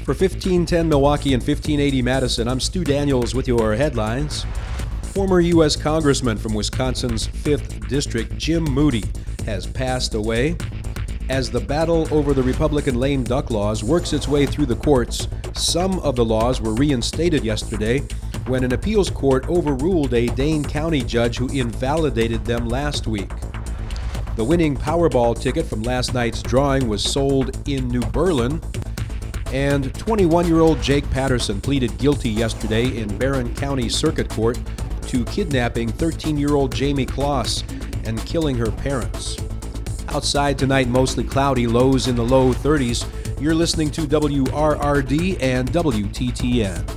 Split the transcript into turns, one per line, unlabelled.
For 1510 Milwaukee and 1580 Madison, I'm Stu Daniels with your headlines. Former U.S. Congressman from Wisconsin's 5th District, Jim Moody, has passed away. As the battle over the Republican lame duck laws works its way through the courts, some of the laws were reinstated yesterday when an appeals court overruled a Dane County judge who invalidated them last week. The winning Powerball ticket from last night's drawing was sold in New Berlin, and 21-year-old Jake Patterson pleaded guilty yesterday in Barron County Circuit Court to kidnapping 13-year-old Jamie Kloss and killing her parents. Outside tonight, mostly cloudy, lows in the low 30s. You're listening to WRRD and WTTN.